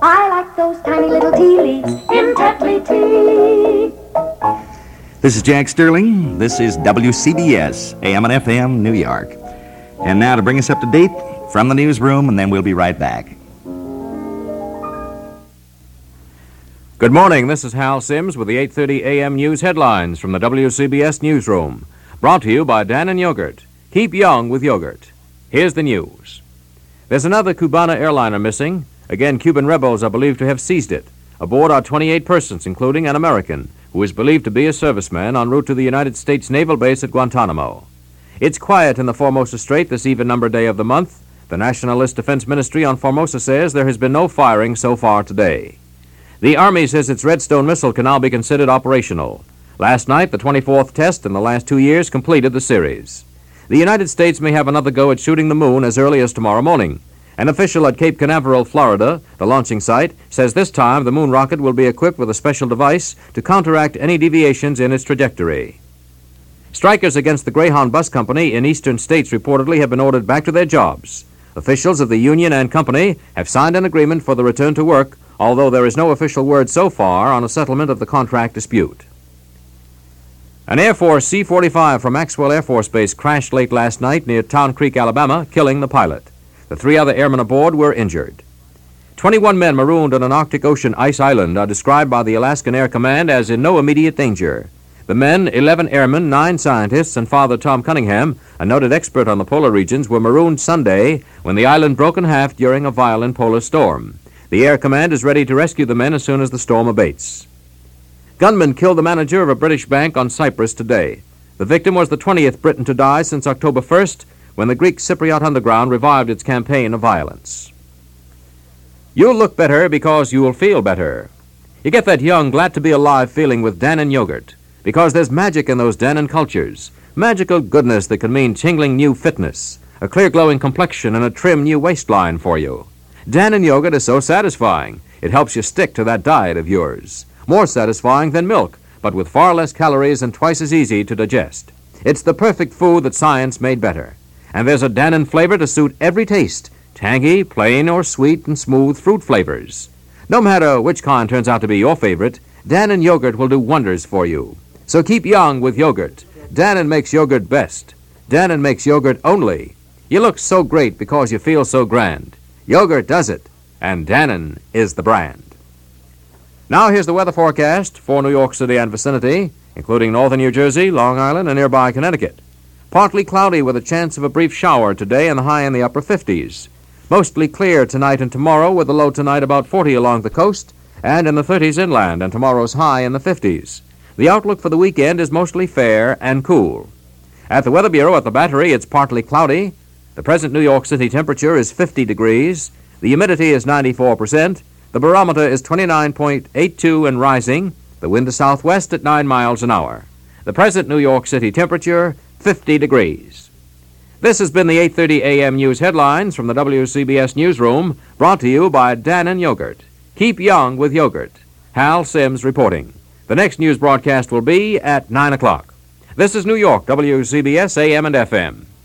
I like those tiny little tea leaves in Tetley tea. This is Jack Sterling. This is WCBS, AM and FM, New York. And now to bring us up to date from the newsroom, and then we'll be right back. Good morning. This is Hal Sims with the 8:30 a.m. news headlines from the WCBS newsroom. Brought to you by Dannon Yogurt. Keep young with yogurt. Here's the news. There's another Cubana airliner missing. Again, Cuban rebels are believed to have seized it. Aboard are 28 persons, including an American, who is believed to be a serviceman en route to the United States Naval Base at Guantanamo. It's quiet in the Formosa Strait this even-numbered day of the month. The Nationalist Defense Ministry on Formosa says there has been no firing so far today. The Army says its Redstone missile can now be considered operational. Last night, the 24th test in the last 2 years completed the series. The United States may have another go at shooting the moon as early as tomorrow morning. An official at Cape Canaveral, Florida, the launching site, says this time the moon rocket will be equipped with a special device to counteract any deviations in its trajectory. Strikers against the Greyhound Bus Company in eastern states reportedly have been ordered back to their jobs. Officials of the union and company have signed an agreement for the return to work, although there is no official word so far on a settlement of the contract dispute. An Air Force C-45 from Maxwell Air Force Base crashed late last night near Town Creek, Alabama, killing the pilot. The 3 other airmen aboard were injured. 21 men marooned on an Arctic Ocean ice island are described by the Alaskan Air Command as in no immediate danger. The men, 11 airmen, 9 scientists, and Father Tom Cunningham, a noted expert on the polar regions, were marooned Sunday when the island broke in half during a violent polar storm. The Air Command is ready to rescue the men as soon as the storm abates. Gunmen killed the manager of a British bank on Cyprus today. The victim was the 20th Briton to die since October 1st, when the Greek Cypriot Underground revived its campaign of violence. You'll look better because you'll feel better. You get that young, glad-to-be-alive feeling with Dannon Yogurt, because there's magic in those Dannon cultures, magical goodness that can mean tingling new fitness, a clear glowing complexion, and a trim new waistline for you. Dannon Yogurt is so satisfying, it helps you stick to that diet of yours. More satisfying than milk, but with far less calories and twice as easy to digest. It's the perfect food that science made better. And there's a Dannon flavor to suit every taste, tangy, plain, or sweet and smooth fruit flavors. No matter which kind turns out to be your favorite, Dannon Yogurt will do wonders for you. So keep young with yogurt. Dannon makes yogurt best. Dannon makes yogurt only. You look so great because you feel so grand. Yogurt does it, and Dannon is the brand. Now here's the weather forecast for New York City and vicinity, including northern New Jersey, Long Island, and nearby Connecticut. Partly cloudy with a chance of a brief shower today and the high in the upper 50s. Mostly clear tonight and tomorrow with the low tonight about 40 along the coast and in the 30s inland, and tomorrow's high in the 50s. The outlook for the weekend is mostly fair and cool. At the Weather Bureau at the Battery, it's partly cloudy. The present New York City temperature is 50 degrees. The humidity is 94%. The barometer is 29.82 and rising. The wind is southwest at 9 miles an hour. The present New York City temperature, 50 degrees. This has been the 8:30 a.m. news headlines from the WCBS newsroom, brought to you by Dannon Yogurt. Keep young with yogurt. Hal Sims reporting. The next news broadcast will be at 9 o'clock. This is New York, WCBS AM and FM.